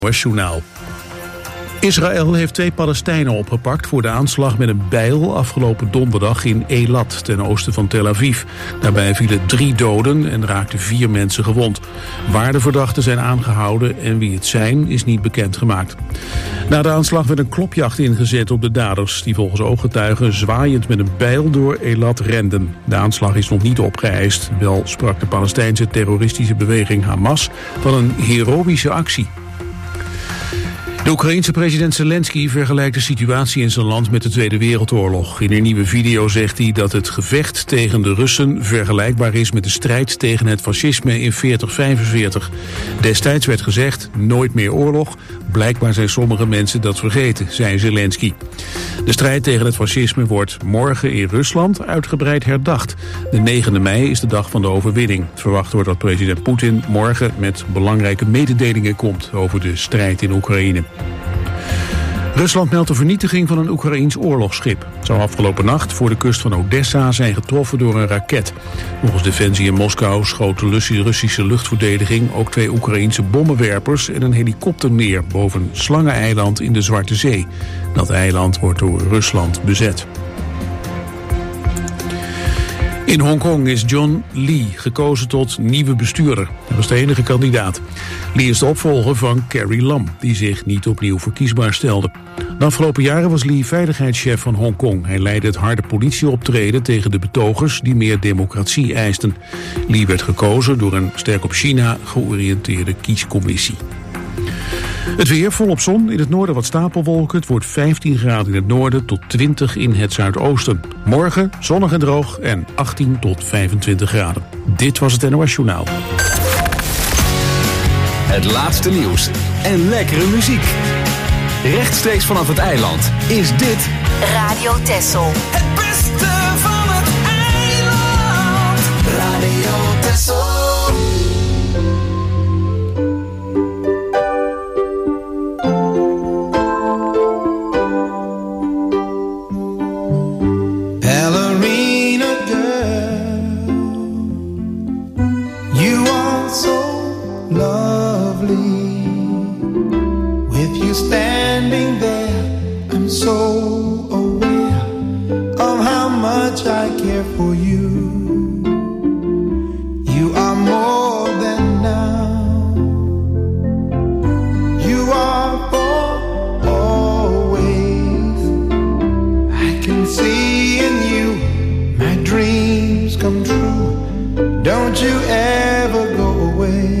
NOS-journaal. Israël heeft 2 Palestijnen opgepakt voor de aanslag met een bijl afgelopen donderdag in Eilat, ten oosten van Tel Aviv. Daarbij vielen 3 doden en raakten 4 mensen gewond. Waar de verdachten zijn aangehouden en wie het zijn, is niet bekendgemaakt. Na de aanslag werd een klopjacht ingezet op de daders, die volgens ooggetuigen zwaaiend met een bijl door Eilat renden. De aanslag is nog niet opgeëist. Wel sprak de Palestijnse terroristische beweging Hamas van een heroïsche actie. De Oekraïense president Zelensky vergelijkt de situatie in zijn land met de Tweede Wereldoorlog. In een nieuwe video zegt hij dat het gevecht tegen de Russen vergelijkbaar is met de strijd tegen het fascisme in 1940-1945. Destijds werd gezegd, nooit meer oorlog. Blijkbaar zijn sommige mensen dat vergeten, zei Zelensky. De strijd tegen het fascisme wordt morgen in Rusland uitgebreid herdacht. De 9e mei is de dag van de overwinning. Verwacht wordt dat president Poetin morgen met belangrijke mededelingen komt over de strijd in Oekraïne. Rusland meldt de vernietiging van een Oekraïens oorlogsschip. Het zou afgelopen nacht voor de kust van Odessa zijn getroffen door een raket. Volgens Defensie in Moskou schoot de Russische luchtverdediging ook 2 Oekraïense bommenwerpers en een helikopter neer boven Slangeneiland in de Zwarte Zee. Dat eiland wordt door Rusland bezet. In Hongkong is John Lee gekozen tot nieuwe bestuurder. Hij was de enige kandidaat. Lee is de opvolger van Carrie Lam, die zich niet opnieuw verkiesbaar stelde. De afgelopen jaren was Lee veiligheidschef van Hongkong. Hij leidde het harde politieoptreden tegen de betogers die meer democratie eisten. Lee werd gekozen door een sterk op China georiënteerde kiescommissie. Het weer volop zon, in het noorden wat stapelwolken. Het wordt 15 graden in het noorden tot 20 in het zuidoosten. Morgen zonnig en droog en 18 tot 25 graden. Dit was het NOS Journaal. Het laatste nieuws en lekkere muziek. Rechtstreeks vanaf het eiland is dit Radio Texel. Het beste van het eiland. Radio Texel. Standing there, I'm so aware of how much I care for you. You are more than now. You are for always. I can see in you my dreams come true. Don't you ever go away.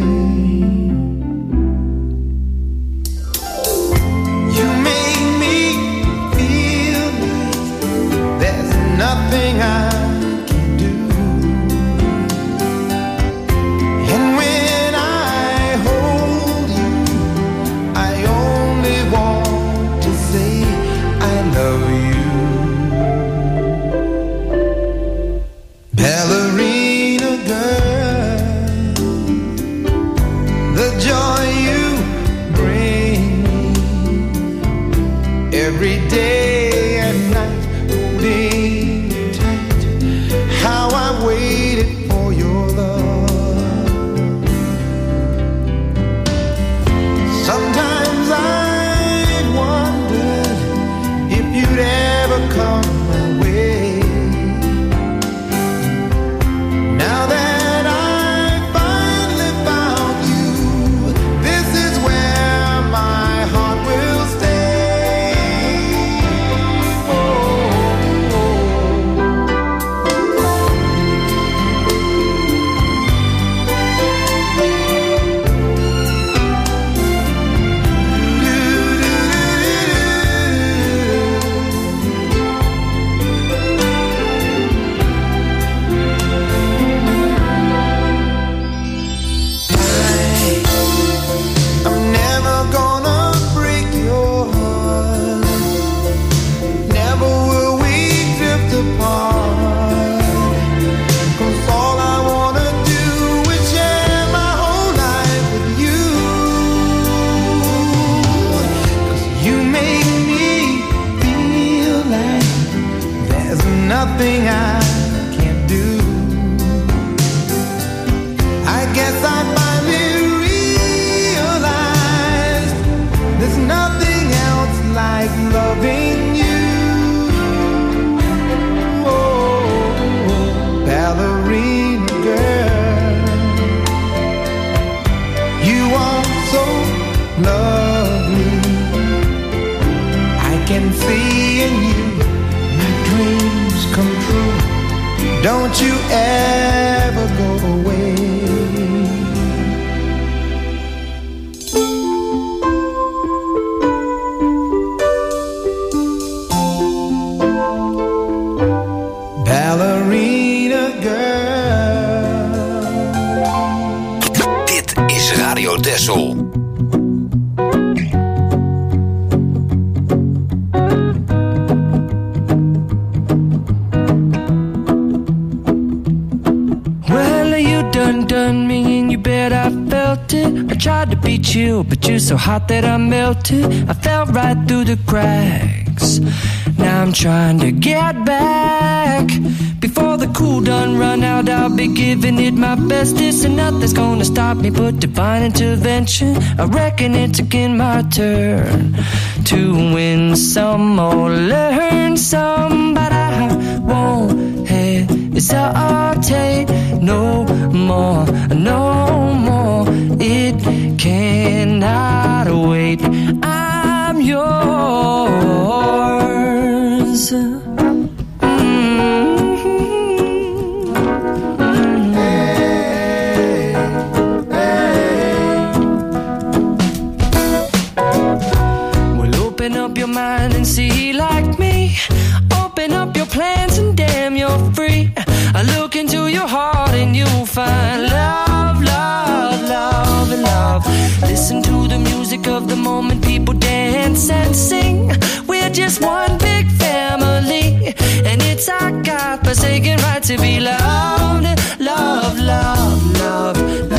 Feel love me. I can see in you my dreams come true. Don't you ever go away. Ballerina girl. Dit is Radio Texel. Done me and you bet I felt it. I tried to beat you, but you're so hot that I melted. I fell right through the cracks. Now I'm trying to get back. Before the cool done run out, I'll be giving it my best. This and nothing's gonna stop me but divine intervention. I reckon it's again my turn to win some or learn some, but I won't hesitate no more, no more. It cannot wait. I'm yours. Well, open up your mind and see like me. Open up your plans and damn, you're free. I look into your heart and you'll find love, love, love, and love. Listen to the music of the moment, people dance and sing. We're just one big family, and it's our God-forsaken right to be loved, love, love, love,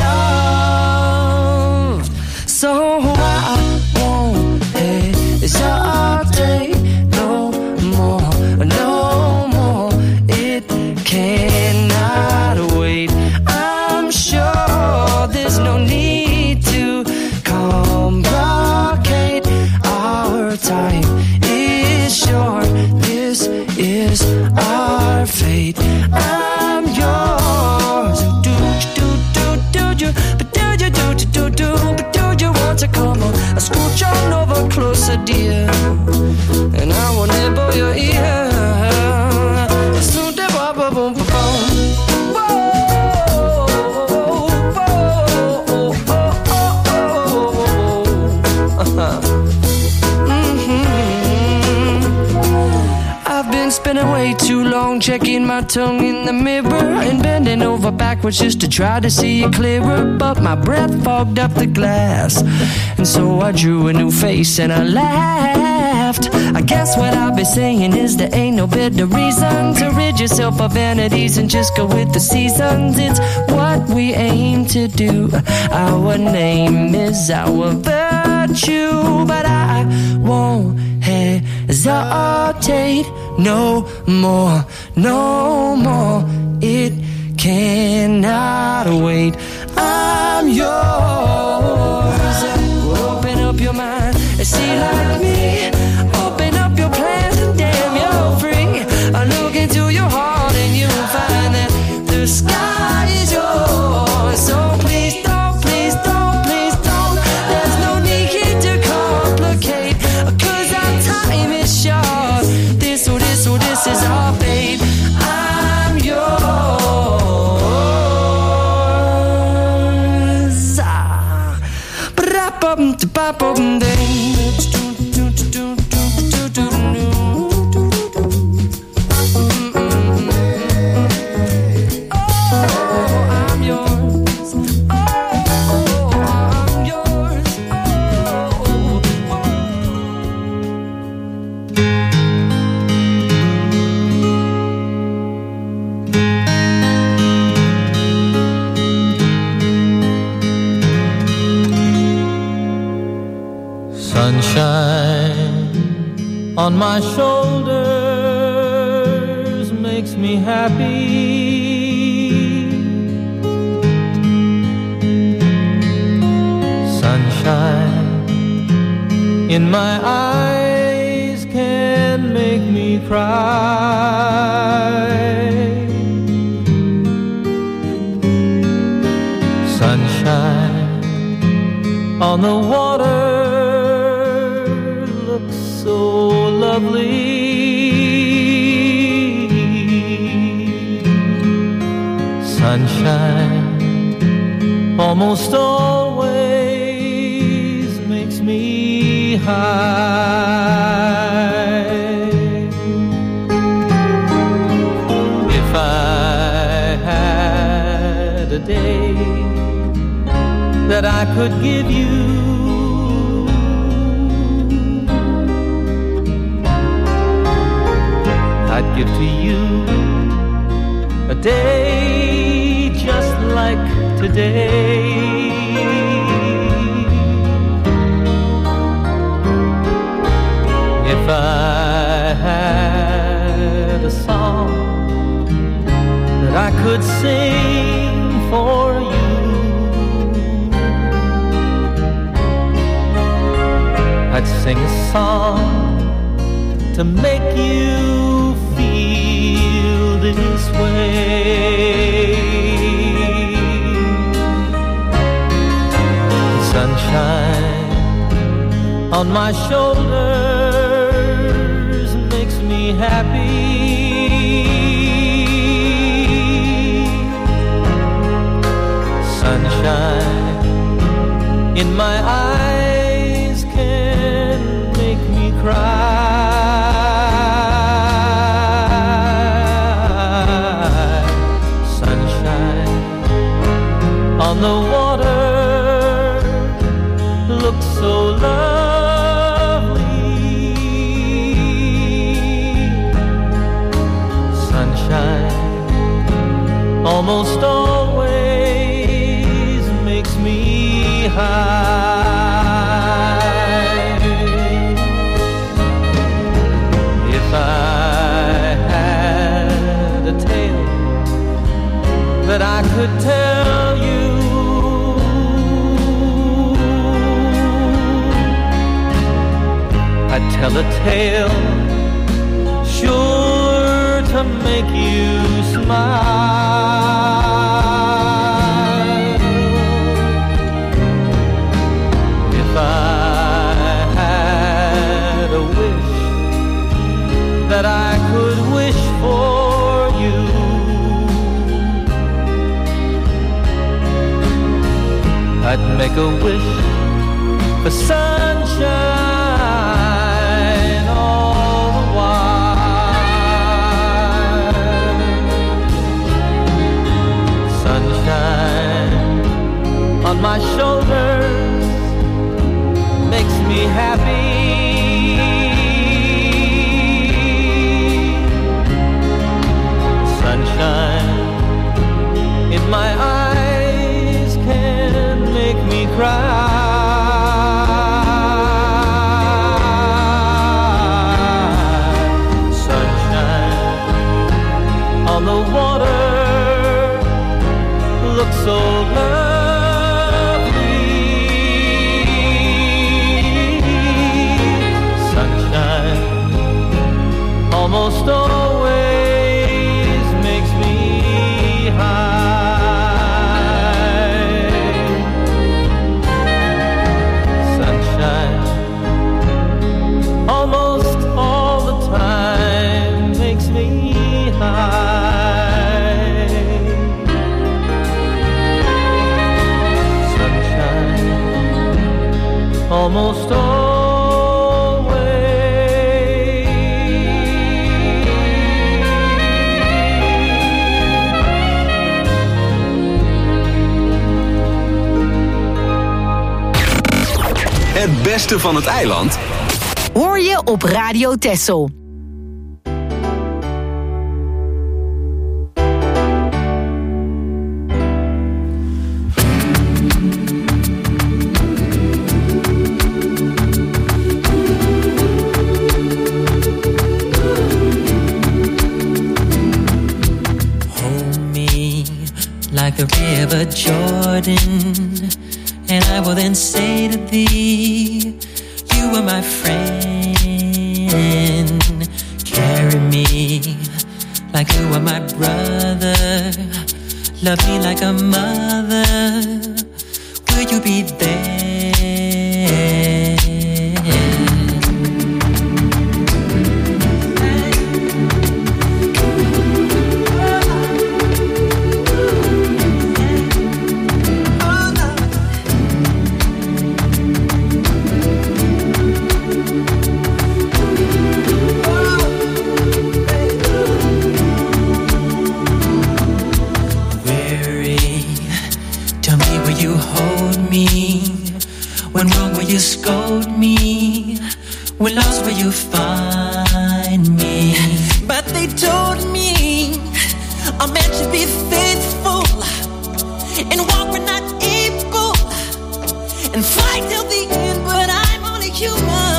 loved. So I won't hesitate no more, no more. It cannot wait. I'm sure there's no need to complicate. Our time is short. This is our fate. I'm yours. Do you? But do you want to come on? I scooch on over closer, dear, and I will nibble your ear. Spending way too long checking my tongue in the mirror and bending over backwards just to try to see it clearer, but my breath fogged up the glass, and so I drew a new face and I laughed. I guess what I'll be saying is there ain't no better reason to rid yourself of vanities and just go with the seasons. It's what we aim to do. Our name is our virtue, but I won't hesitate no more, no more. It cannot wait. I'm yours. Open up your mind and see like me. Open up your plans and damn, you're free. I look into your heart and you'll find that the sky is yours. So please don't, please don't, please don't. There's no need to complicate, 'cause our time is short. This is our fate. I'm yours. Sunshine on my shoulders makes me happy. Sunshine in my eyes can make me cry. Sunshine on the water so lovely. Sunshine almost always makes me high. If I had a day that I could give you, I'd give to you a day just like today. If I had a song that I could sing for you, I'd sing a song to make you feel this way. Sunshine on my shoulders makes me happy. Sunshine in my eyes can make me cry. Sunshine on the water looks so lovely. Sunshine almost always makes me high. If I had a tale that I could tell you, I'd tell a tale sure to make you smile. If I had a wish that I could wish for you, I'd make a wish for sunshine on my shoulders makes me happy. Sunshine in my eyes can make me cry. Sunshine on the water looks so lovely. Almost always makes me high. Sunshine almost all the time makes me high. Sunshine almost all. Het beste van het eiland hoor je op Radio Texel. Hold me like the river Jordan, and I will then say to thee, you are my friend. Carry me like you are my brother. Love me like a mother. Will you be there? We're lost where you find me. But they told me a man should be faithful and walk when not able and fight till the end, but I'm only human.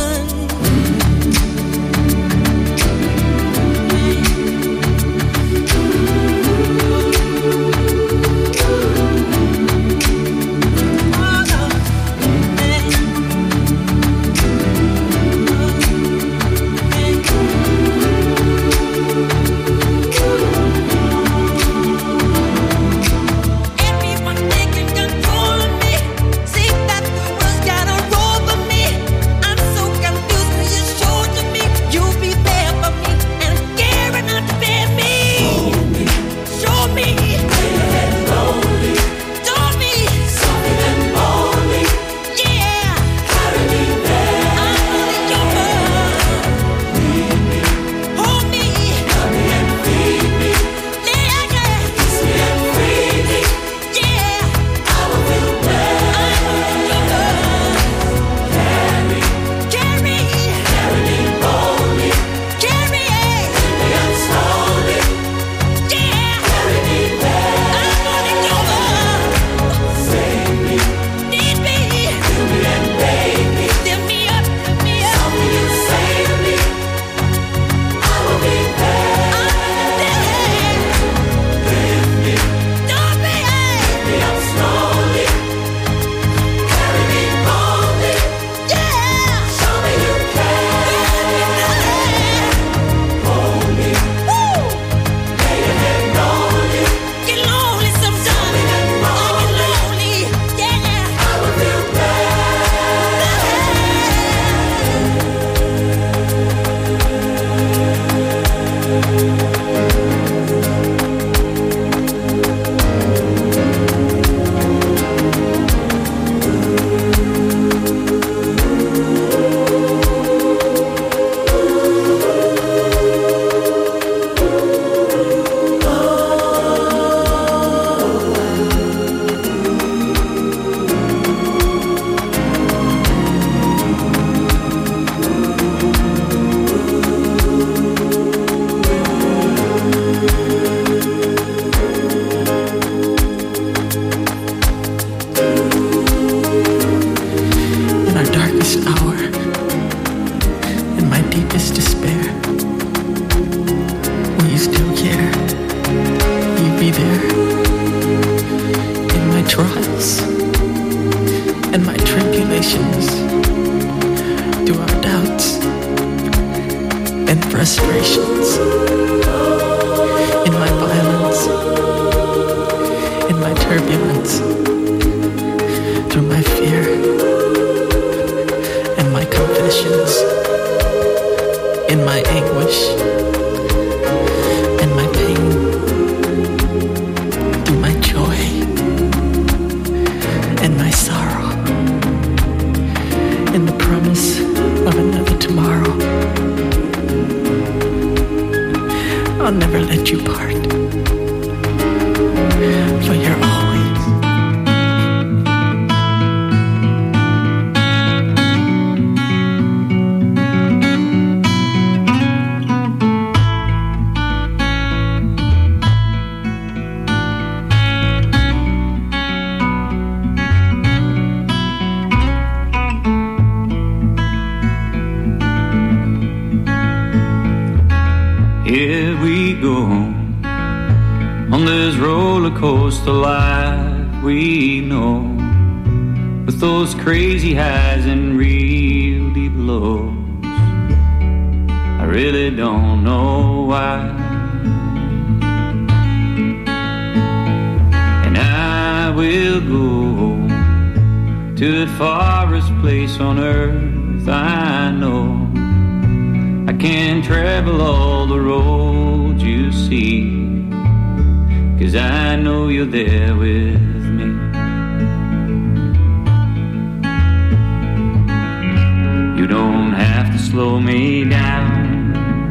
The life we know, with those crazy highs and real deep lows. I really don't know why, and I will go to the farthest place on earth I know. I can travel all the roads you see, 'cause I know you're there with me. You don't have to slow me down,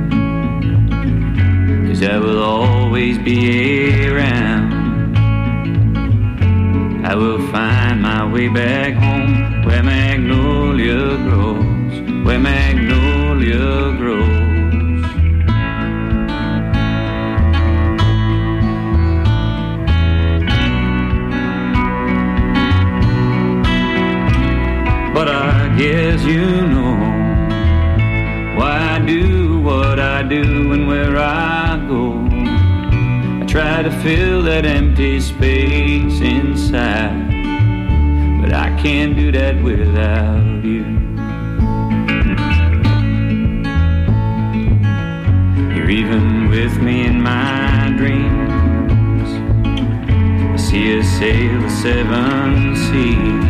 'cause I will always be around. I will find my way back home, where magnolia grows, where magnolia do and where I go. I try to fill that empty space inside, but I can't do that without you. You're even with me in my dreams. I see us sail the 7 seas.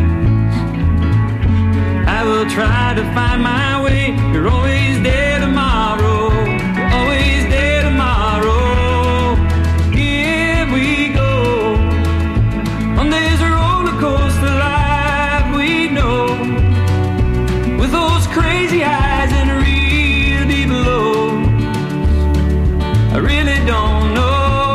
I will try to find my way. You're always there tomorrow. You're always there tomorrow. Here we go on this roller coaster life we know, with those crazy eyes and real deep lows. I really don't know.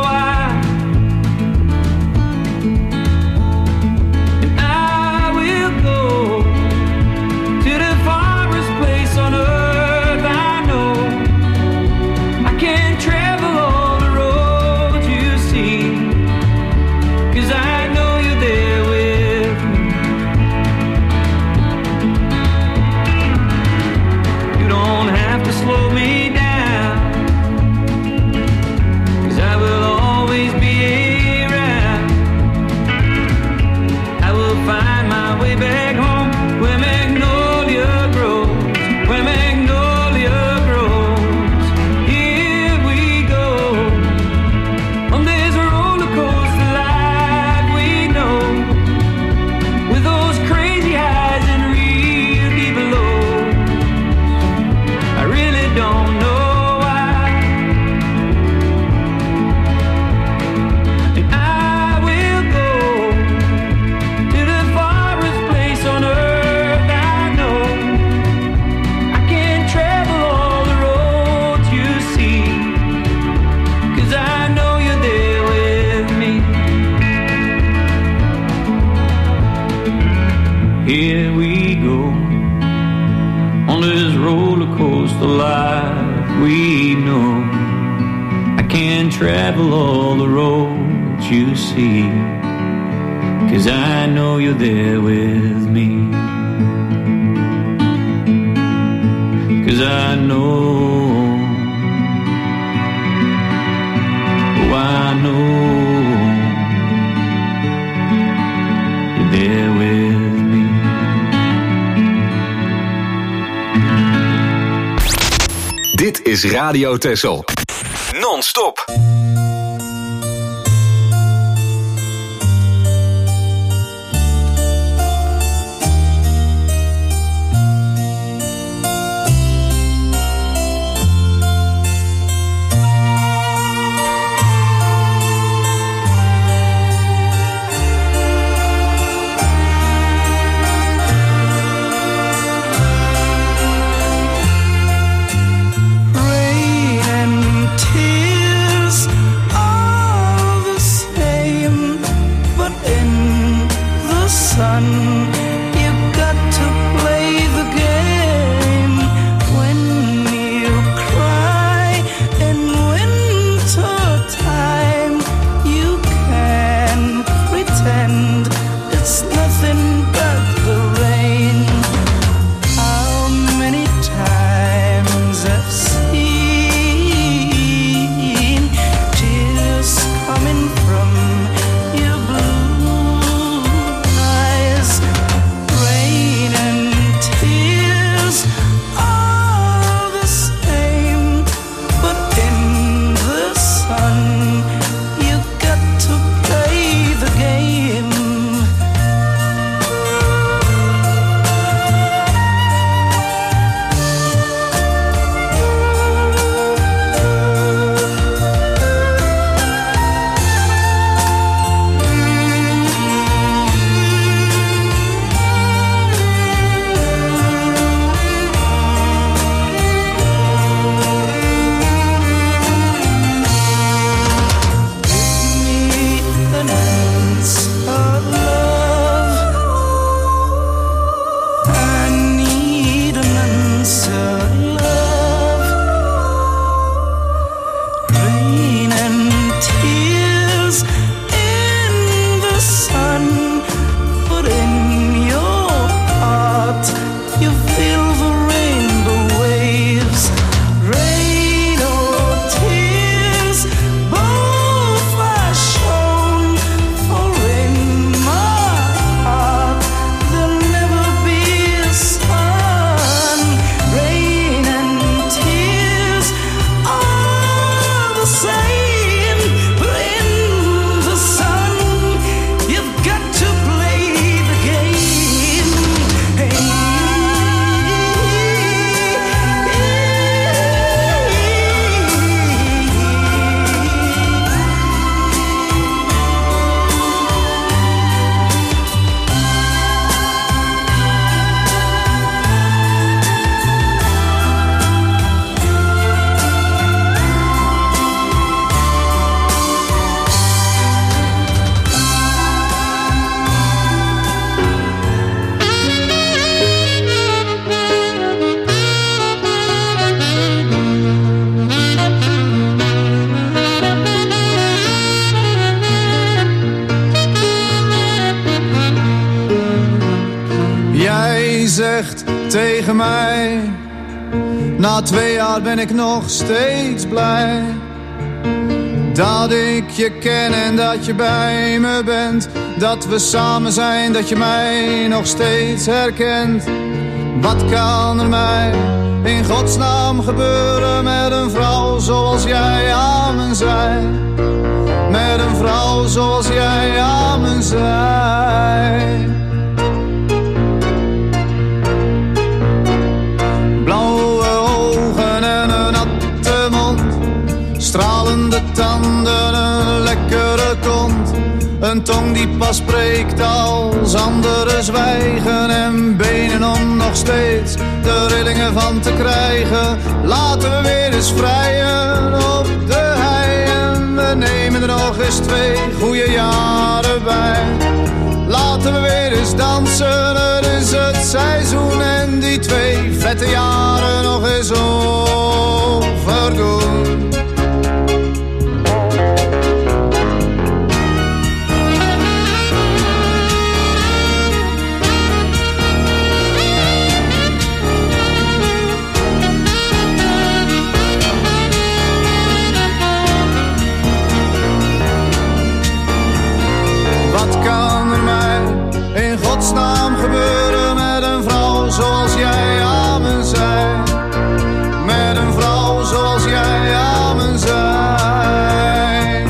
Here we go on this roller coaster life we know. I can't travel all the roads you see, 'cause I know you're there with me. 'Cause I know, oh I know you're there with me. Dit is Radio Texel. Non-stop. Rain and tears tegen mij. Na 2 jaar ben ik nog steeds blij dat ik je ken en dat je bij me bent. Dat we samen zijn, dat je mij nog steeds herkent. Wat kan er mij in godsnaam gebeuren met een vrouw zoals jij aan me zij? Met een vrouw zoals jij aan me zij. Blauwe ogen en een natte mond, stralende tanden, een lekkere kont. Een tong die pas spreekt als anderen zwijgen. En benen om nog steeds de rillingen van te krijgen. Laten we weer eens vrijen op de hei. En we nemen er nog eens 2 goede jaren bij. Laten we weer eens dansen, het is het seizoen. En die 2 vette jaren nog eens overdoen. Naam gebeuren met een vrouw zoals jij aan me zij. Met een vrouw zoals jij aan me zij.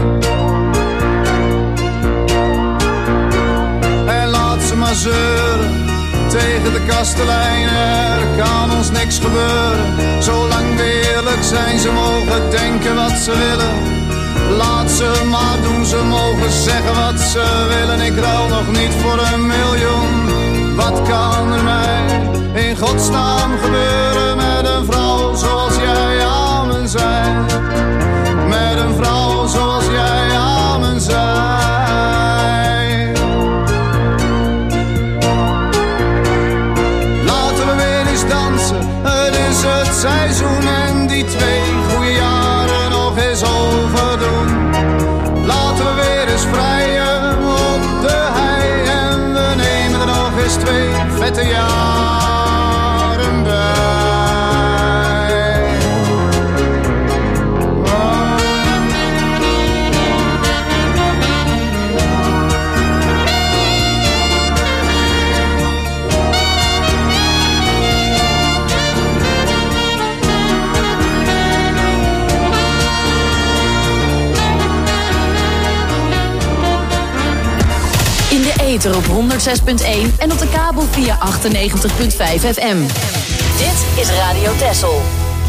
En laat ze maar zeuren tegen de kastelein. Er kan ons niks gebeuren zolang we eerlijk zijn. Ze mogen denken wat ze willen, laat ze maar doen, ze mogen zeggen wat ze willen. Ik ruil nog niet voor 1 miljoen. Wat kan er mij in godsnaam gebeuren met een vrouw zoals jij aan me zij? Met een vrouw zoals jij aan me zij. Laten we weer eens dansen, het is het seizoen. En die 2 goede jaren nog eens overdoen. Laten we weer eens vrijen op de hei. En we nemen er nog eens 2 vette jaren bij. Ether op 106.1 en op de kabel via 98.5 FM. Dit is Radio Texel.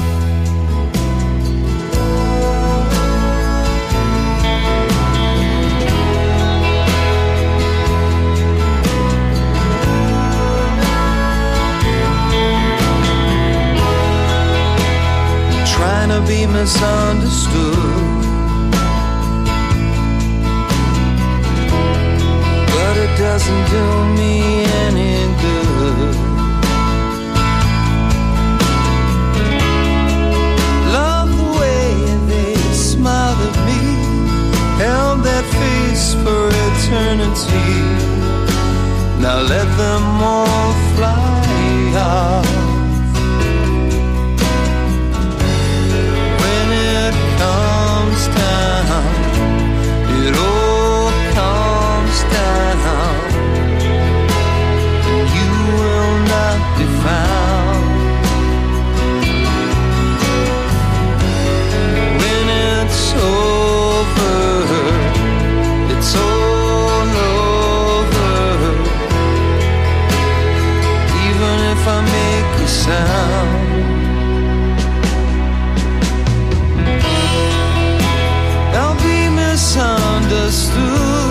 Trying to be misunderstood, it doesn't do me any good. Love the way they smiled at me, held that face for eternity. Now let them all fly off. When it comes down, it all comes down. You will not be found. When it's over, it's all over. Even if I make a sound, I'll be misunderstood.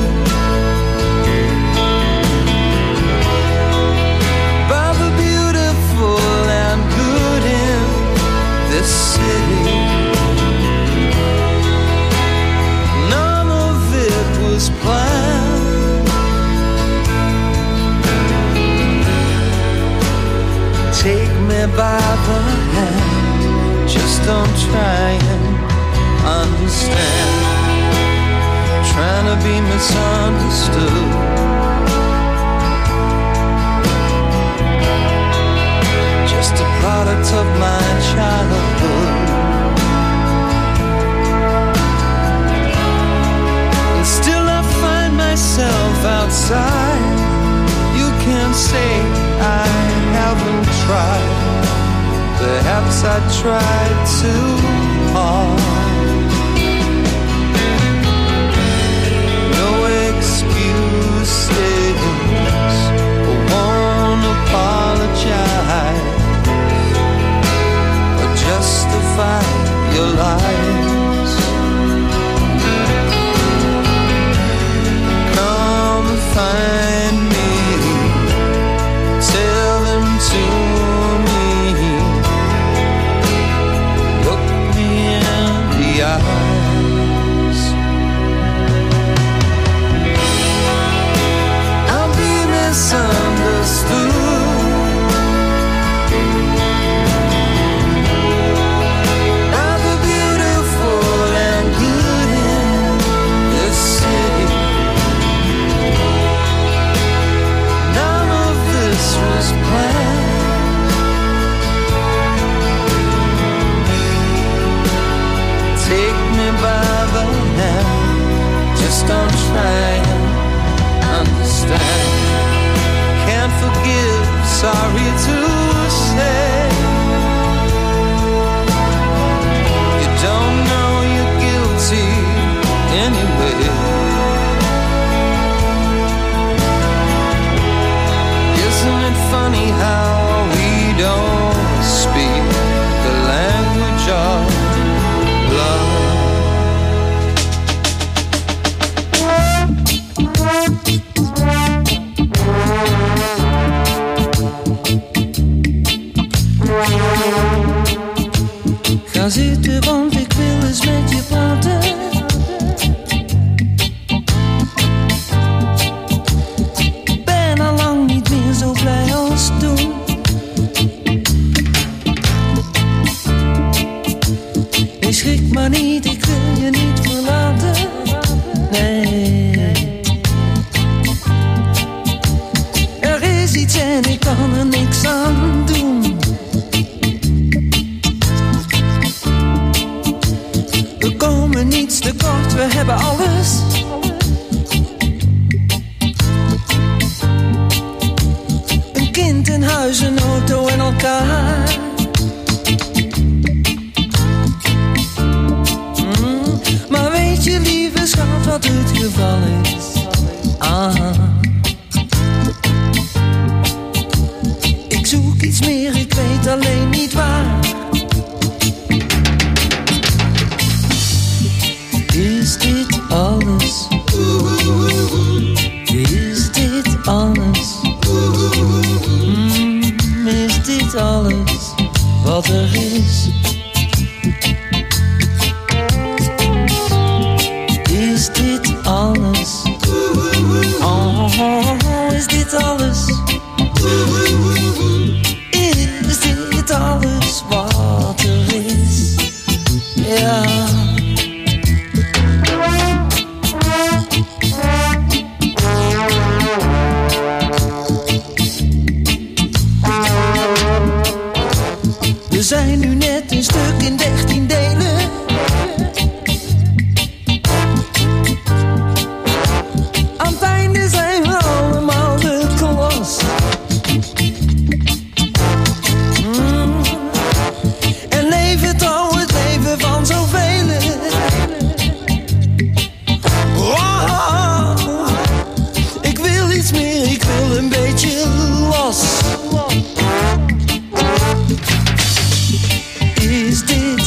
City. None of it was planned. Take me by the hand, just don't try and understand. Trying to be misunderstood. side. You can say I haven't tried. Perhaps I tried too hard. No excuses, I won't apologize or justify your lies. Come find me, tell them to me, look me in the eyes. I'll be misunderstood. I'll be beautiful and good in this city. None of this was planned. Take me by the hand, just don't try and understand. Can't forgive, sorry to say. You don't know you're guilty anyway. Isn't it funny how we don't speak the language of love? Ga zitten, want ik wil eens met je praten. Ben al lang niet meer zo blij als toen. Je schrik maar niet, ik wil je niet verlaten. Nee. Er is iets en ik kan er niks aan doen. We komen niets tekort, we hebben alles. Een kind, een huis, een auto en elkaar. Maar weet je, lieve schat, wat het geval is? Ik zoek iets meer, ik weet alleen niet waar. Is dit alles? Is dit alles? Is dit alles wat er is? Is dit alles? Oh, is dit alles? Is dit alles wat er is? Ja. We zijn nu net een stuk in 13 delen. Aan het einde zijn we allemaal de klos. En leven trouw het leven van zoveel. Oh, ik wil iets meer, ik wil een beetje los. Is dit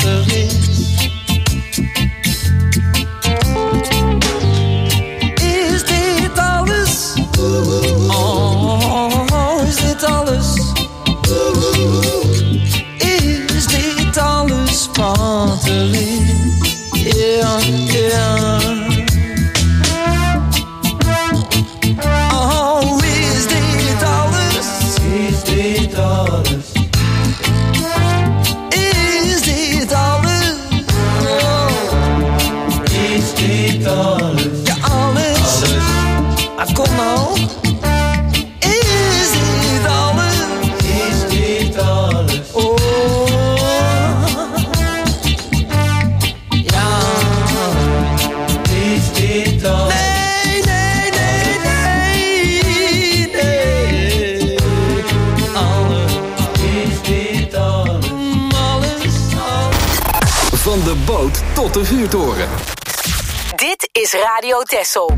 water is. Is dit alles? Oh, is dit alles? Is dit alles wat er is? Yeah, yeah. Oh, is dit alles? Is dit alles? Is dit alles? Oh. Is dit alles? Ja, alles. Ah, kom nou. Is dit alles? Is dit alles? Oh. Ja. Is dit alles? Nee, nee, nee, nee, nee. Alles. Is dit alles? Alles, alles. Van de boot tot de vuurtoren. Dit is Radio Texel.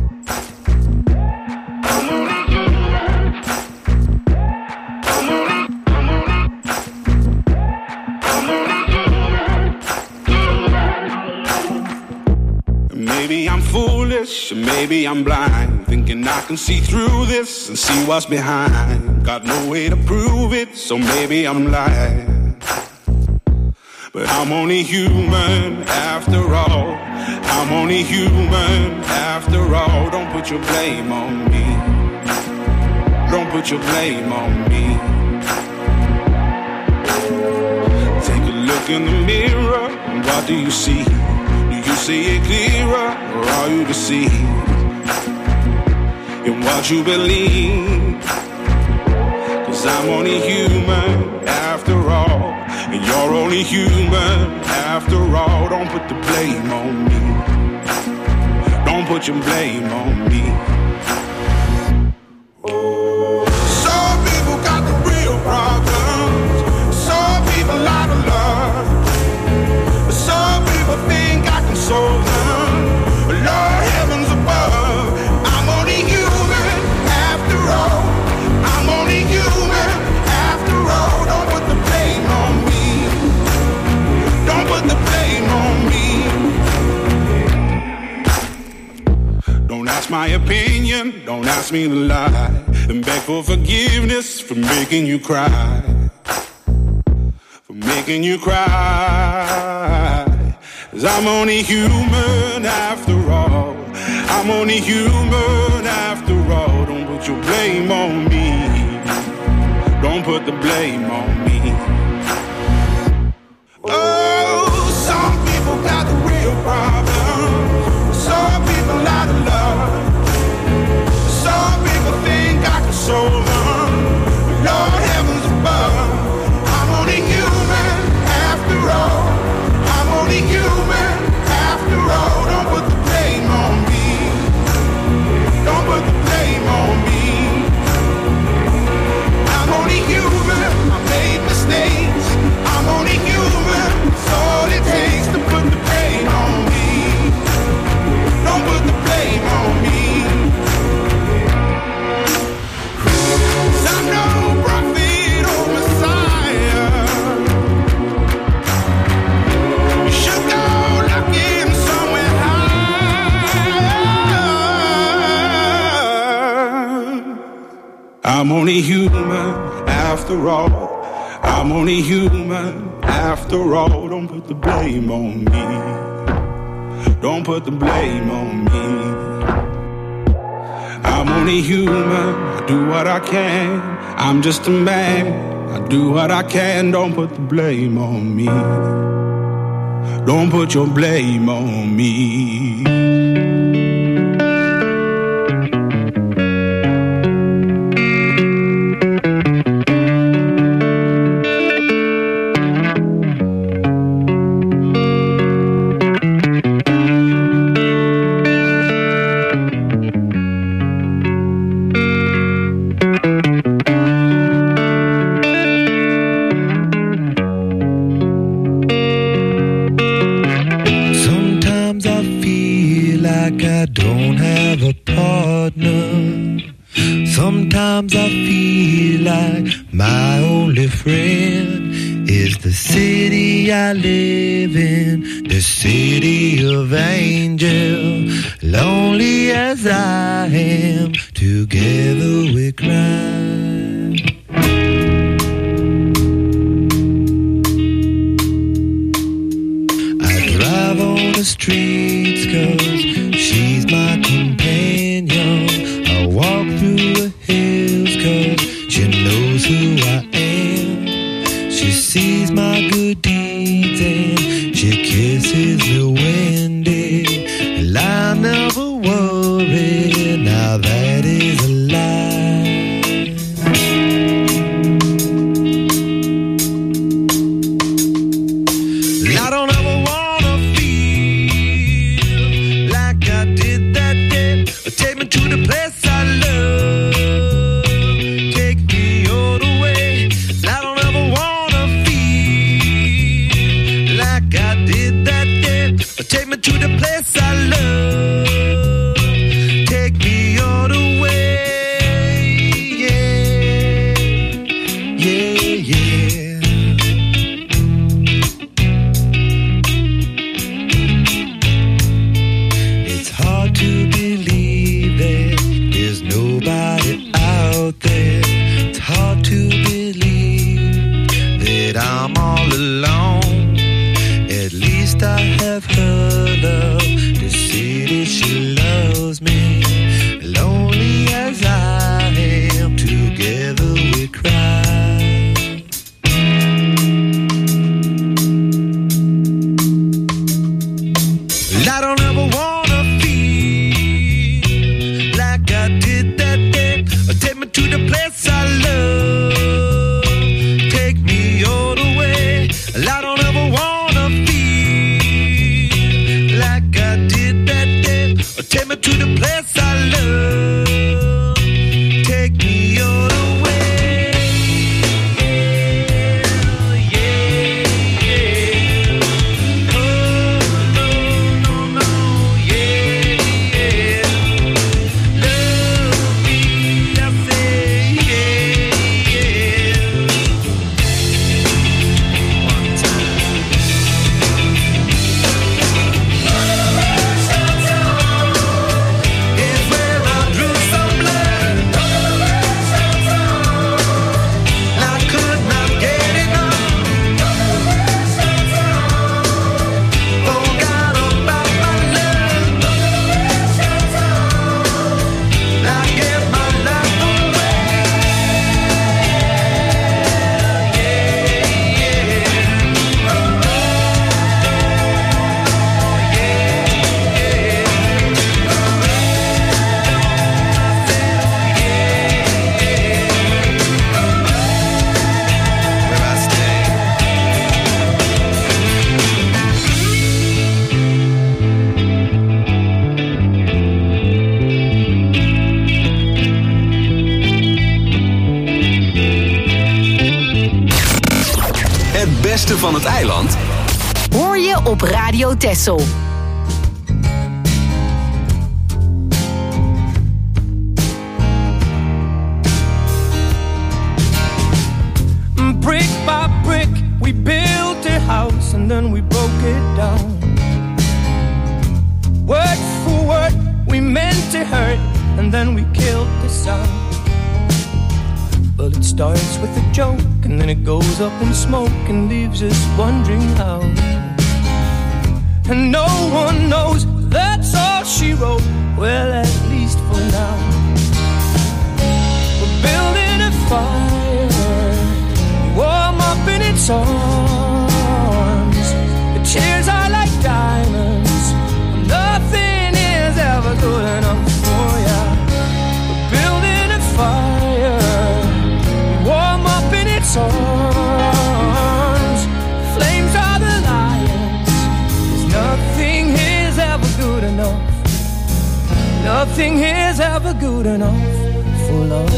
Maybe I'm foolish, maybe I'm blind, thinking I can see through this and see what's behind. Got no way to prove it, so maybe I'm lying. But I'm only human after all. I'm only human after all. Don't put your blame on me. Don't put your blame on me. Take a look in the mirror, and what do you see? Do you see it clearer, or are you deceived in what you believe? 'Cause I'm only human after all, and you're only human after all. Don't put the blame on me. Don't put your blame on me. Some people got the real problems. Some people out of love. Some people think I can solve them. Lord heavens above, I'm only human after all. I'm only human after all. Don't put the blame on me. Don't put the blame on me. Don't ask my opinion, don't ask me to lie, and beg for forgiveness for making you cry. For making you cry. 'Cause I'm only human after all. I'm only human after all. Don't put your blame on me. Don't put the blame on me. Oh, some people got the real problems. Some people out of love. Some people think I can solve them. Lord heavens above, I'm only human after all. I'm only human after all. Don't put the blame on me. Don't put the blame on me. I'm only human. I made mistakes. I'm only human. It's all it takes to put the blame on me. Don't put the blame on me. 'Cause I'm no prophet or Messiah. You should go looking somewhere high. I'm only human after all. I'm only human after all. Don't put the blame on me. Don't put the blame on me. I'm only human. I do what I can. I'm just a man. I do what I can. Don't put the blame on me. Don't put your blame on me. Sometimes I feel like my only friend is the the city I live in, the city of angel. Lonely as I am, together we cry. I drive on the streets 'cause she's my companion. I walk through the hills 'cause she knows who I am. She sees my good deeds and she kisses me windy. And I never worry, now that is a lie. I don't ever wanna feel like I did that day. Take me to the place I love. Take me all the way. I don't ever wanna feel like I did that day. Take me to the place I love. Take me all the way. Yeah, yeah, yeah. It's hard to believe that there's nobody out there. It's hard to believe that I'm all alone. At least I have her love. The city, she loves me. Lonely as I am, together we cry. I don't ever wanna feel like I did that day. Take me to the place I love. Take me all the way. I don't ever wanna feel like I did that day. Take me to the place I love. Take me all the way. Yeah, yeah. Oh, no, no, no, yeah, yeah. Love me, I say, yeah, yeah. One time. It's where I drew some blood. I could not get enough. Forgot about my love. I gave my life away. Where I stay. Het beste van het eiland Hoor je op Radio Texel. Brick by brick, we built a house and then we broke it down. Word for word, we meant to hurt and then we killed the sound. Well, it starts with a joke and then it goes up in smoke and leaves us wondering how. And no one knows, that's all she wrote. Well, at least for now. We're building a fire, warm up in its arms. The tears are like diamonds. Nothing is ever good enough for ya. We're building a fire, warm up in its arms. Flames are the lions. 'Cause nothing is ever good enough. Nothing is ever good enough for love.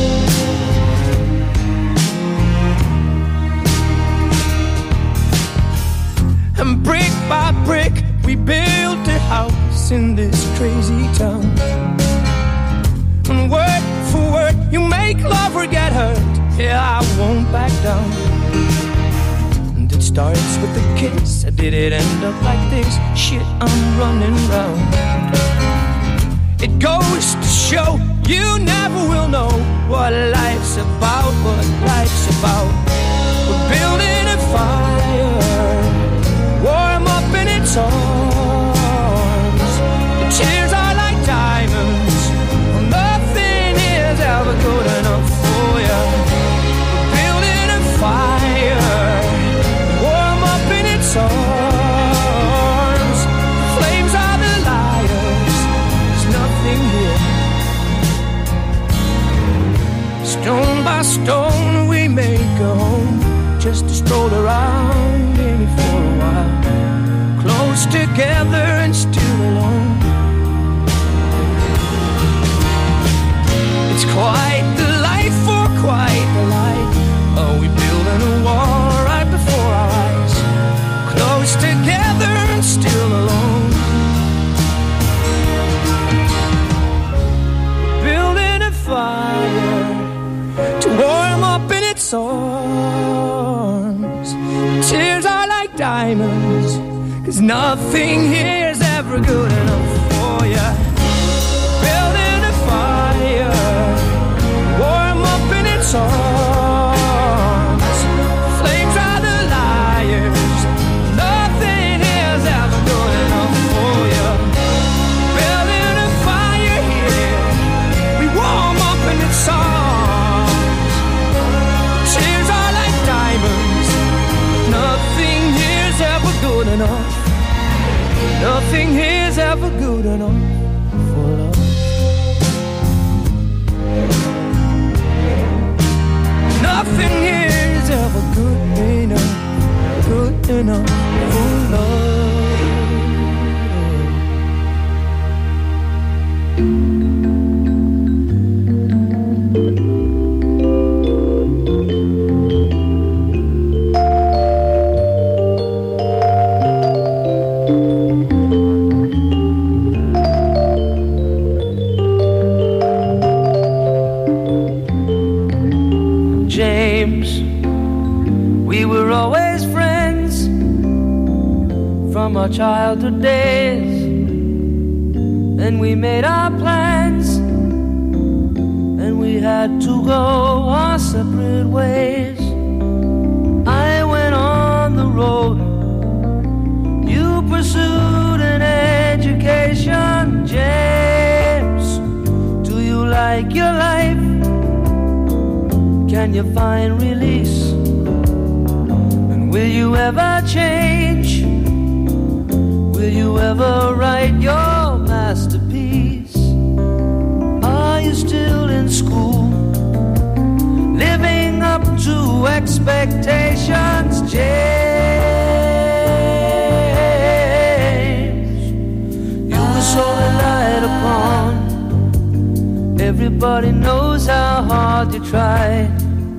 And brick by brick, we built a house in this crazy town. And word for word, you make love or get hurt. Yeah, I won't back down. it starts with a kiss. Or did it end up like this? Shit, I'm running round. It goes to show you never will know what life's about, what life's about. We're building a fire, warm up in its arms. The tears are like diamonds, nothing is ever good enough for you. We're building a fire, warm up in its arms. Flames are the liars, there's nothing here. Stone by stone we make a home, just to stroll around maybe for a while. Close together and still alone. It's quite the life for quite the life. Are we building a wall right before our eyes? Close together and still alone. Building a fire to warm up in its arms. Tears are like diamonds, 'cause nothing here's ever good enough for you. Building a fire, warm up in its arms. Flames are the liars, nothing here's ever good enough for you. Building a fire here, we warm up in its arms. Tears are like diamonds, nothing here's ever good enough. Nothing here's ever good enough for love. Nothing here's ever good enough for love. Our childhood days, and we made our plans, and we had to go our separate ways. I went on the road, you pursued an education. James, do you like your life? Can you find release? And will you ever change? Will you ever write your masterpiece? Are you still in school, living up to expectations? James, you were so relied upon. Everybody knows how hard you tried.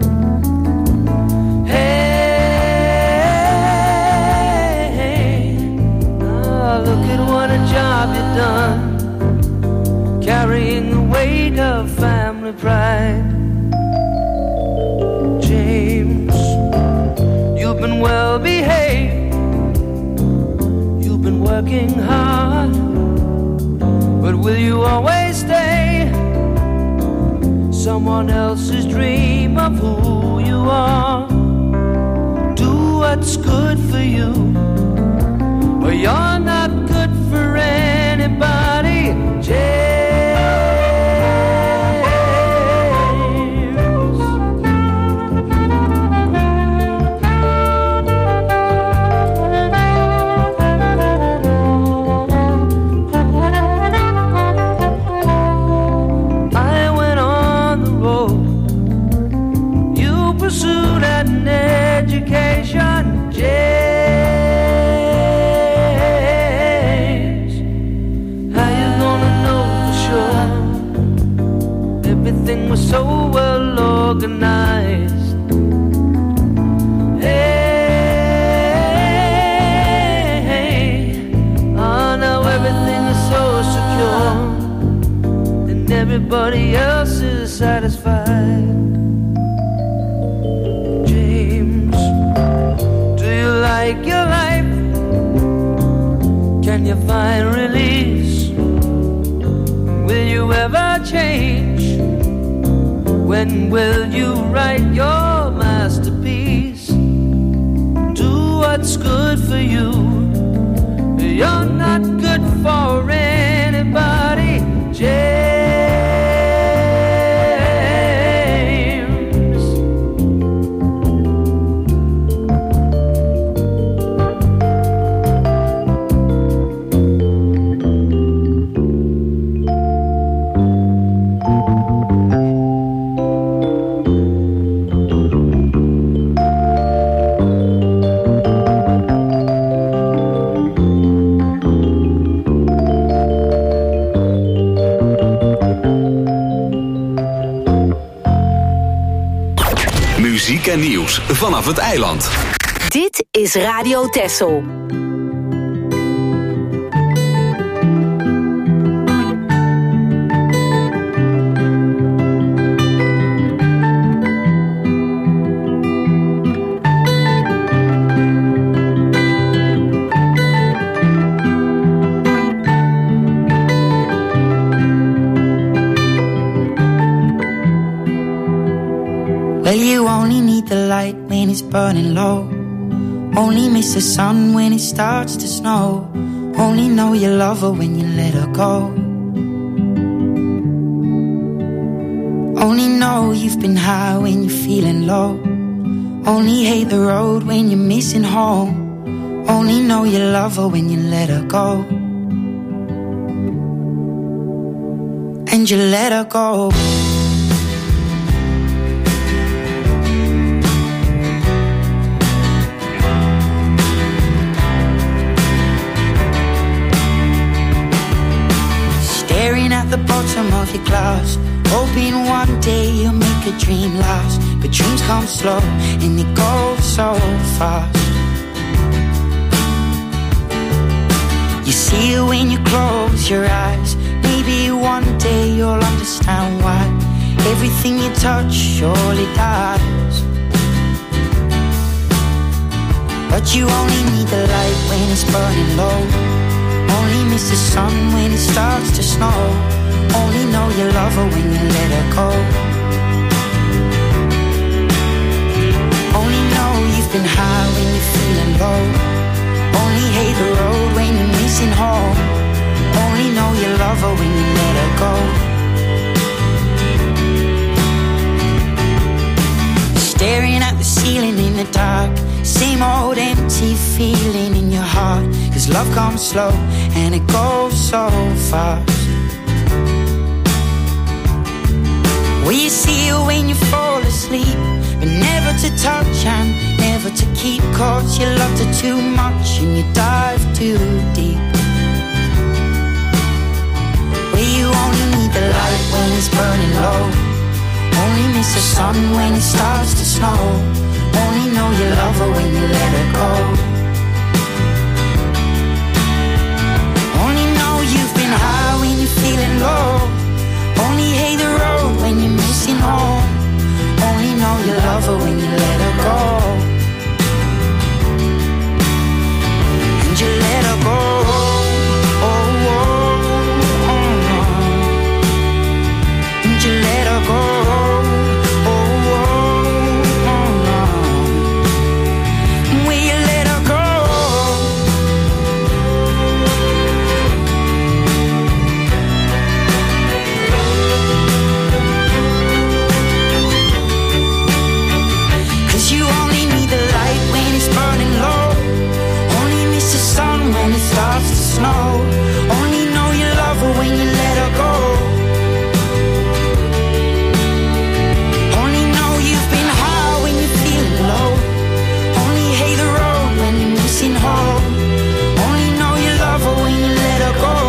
Look at what a job you've done, carrying the weight of family pride. James, you've been well behaved, you've been working hard, but will you always stay someone else's dream of who you are? Do what's good for you, or you're not good for anybody, James. I went on the road, you pursued an education, James. Everything was so well organized. Hey, oh, now everything is so secure, and everybody else is satisfied. James, do you you find release? Will you ever change? When will you write your masterpiece? Do what's good for you. You're not good for anybody, James. Muziek en nieuws vanaf het eiland. Dit is Radio Texel. Well, you only need the light when it's burning low. Only miss the sun when it starts to snow. Only know you love her when you let her go. Only know you've been high when you're feeling low. Only hate the road when you're missing home. Only know you love her when you let her go. And you let her go. At the bottom of your glass, hoping one day you'll make a dream last. But dreams come slow and they go so fast. You see it when you close your eyes. Maybe one day you'll understand why everything you touch surely dies. But you only need the light when it's burning low. Only miss the sun when it starts to snow. Only know you love her when you let her go. Only know you've been high when you're feeling low. Only hate the road when you're missing home. Only know you love her when you let her go. Staring at the ceiling in the dark. Same old empty feeling in your heart. 'Cause love comes slow and it goes so fast. Well, you see it when you fall asleep, but never to touch and never to keep. 'Cause you loved her too much and you dive too deep. Well, you only need the light when it's burning low. Only miss the sun when it starts to snow. Only know you love her when you let her go. Only know you've been high when you're feeling low. Only hate the road when you're missing home. Only know you love her when you let her go. And you let her go. Oh, oh, oh, oh. And you let her go. Starts to snow. Only know you love her when you let her go. Only know you've been high when you're feeling low. Only hate the road when you're missing home. Only know you love her when you let her go.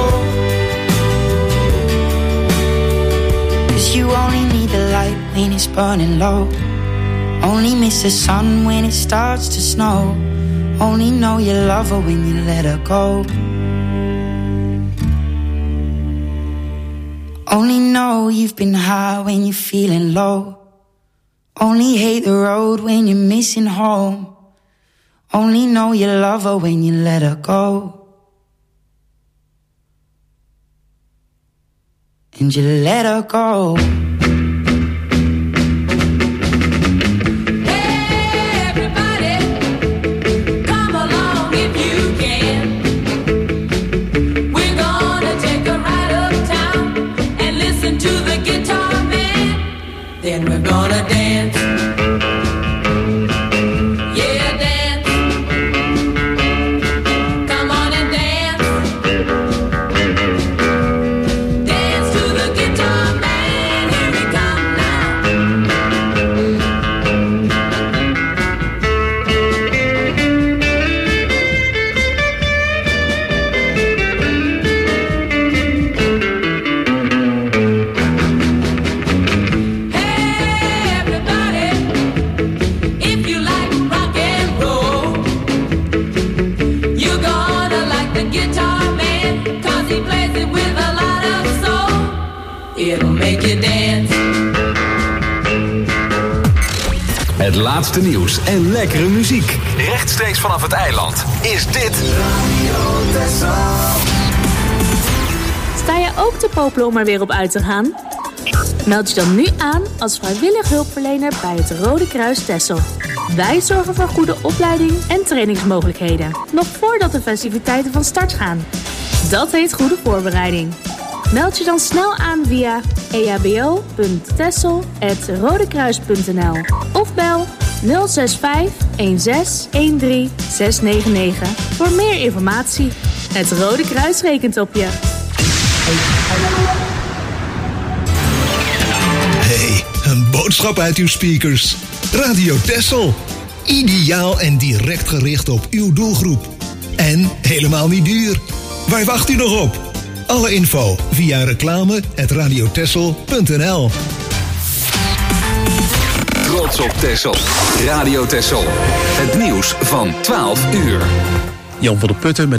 'Cause you only need the light when it's burning low. Only miss the sun when it starts to snow. Only know you love her when you let her go. Only know you've been high when you're feeling low. Only hate the road when you're missing home. Only know you love her when you let her go. and you let her go. Then we're gonna dance. Yeah, dance. Come on and dance. Dance to the guitar man. Here we come Het laatste nieuws en lekkere muziek. Rechtstreeks vanaf het eiland is dit Radio Texel. Sta je ook te popelen om er weer op uit te gaan? Meld je dan nu aan als vrijwillig hulpverlener bij het Rode Kruis Texel. Wij zorgen voor goede opleiding en trainingsmogelijkheden. Nog voordat de festiviteiten van start gaan. Dat heet goede voorbereiding. Meld je dan snel aan via ehbo.texel@rodekruis.nl of bel 065 16 13 699 voor meer informatie. Het Rode Kruis rekent op je. Hey, een boodschap uit uw speakers. Radio Texel. Ideaal en direct gericht op uw doelgroep. En helemaal niet duur. Waar wacht u nog op? Alle info via reclame@radiotexel.nl. Trots op Texel. Radio Texel. Het nieuws van 12 uur. Jan van der Putten met